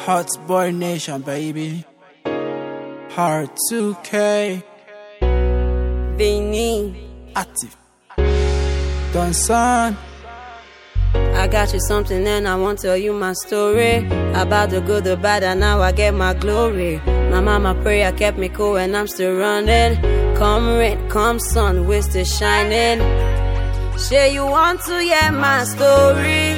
Hot Boy Nation, baby. Hard 2K. Vini. Active. Done son. I got you something and I want to tell you my story. About the good, the bad, and now I get my glory. My mama prayer kept me cool and I'm still running. Come rain, come sun, we're still shining. Say you want to hear my story.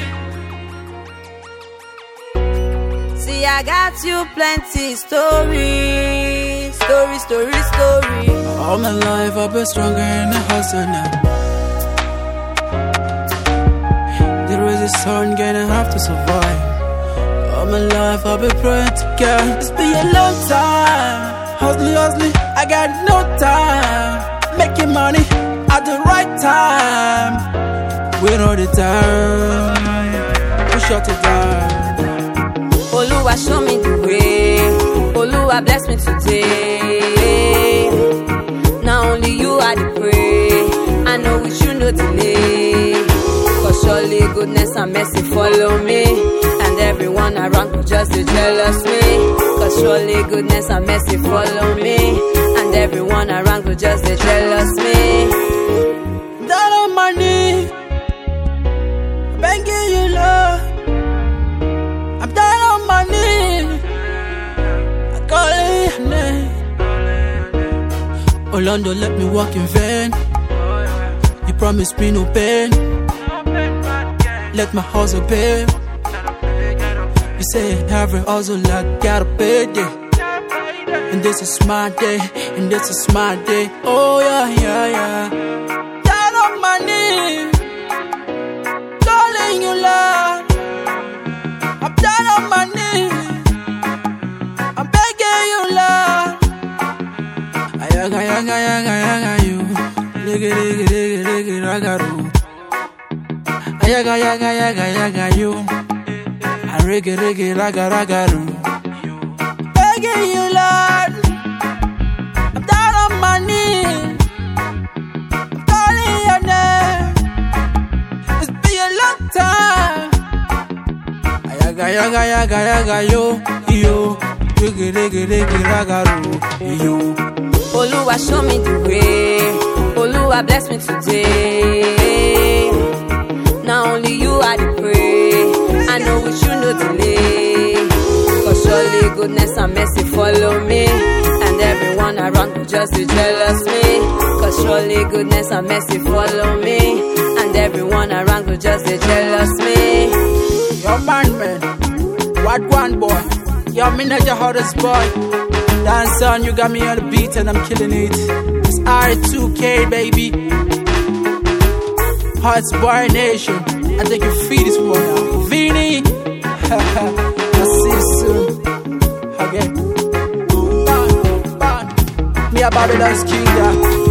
See, I got you plenty stories. Story. All my life I've been stronger in the hustle now. There is a sun, gonna have to survive. All my life I've been praying to God. It's been a long time. Hustling, I got no time. Making money at the right time. We know the time. We shut it down. Oluwa show me the way. Oluwa bless me today. Now only you I dey pray. I know with you no delay. Cause surely goodness and mercy follow me. And everyone around could just be jealous me. Cause surely goodness and mercy follow me. And everyone around could just be jealous me. Down on my knee, begging you love. I'm down on my knee, I call your name. Oh Lord, don't let me walk in vain. You promised me no pain. Let my hustle pay. You say every hustle I gotta pay day. And this is my day, and this is my day. Oh yeah. Down on my knee, calling you Lord. I'm down on my knee, I'm begging you Lord. Ayaga you, diggy ragaru. Ayaga you, I reggae ragaru. Begging you Lord, I'm down on my knee, I'm calling your name. It's been a long time. Ayaga yo, reggae ragaru yo. Oluwa show me the way. Oluwa bless me today. Now only you I dey pray. I know with you no delay. Cause surely goodness and mercy follow me. And everyone around could just be jealous me. Cause surely goodness and mercy follow me. And everyone around could just be jealous me. Yo man, what one boy? Yo manager hottest boy. Dance on, you got me on the beat and I'm killing it. It's R2K, baby. Hot Boy Nation. I think you feel this one now. Vini. I'll see you soon. Again. Me a Babylon's king, yeah.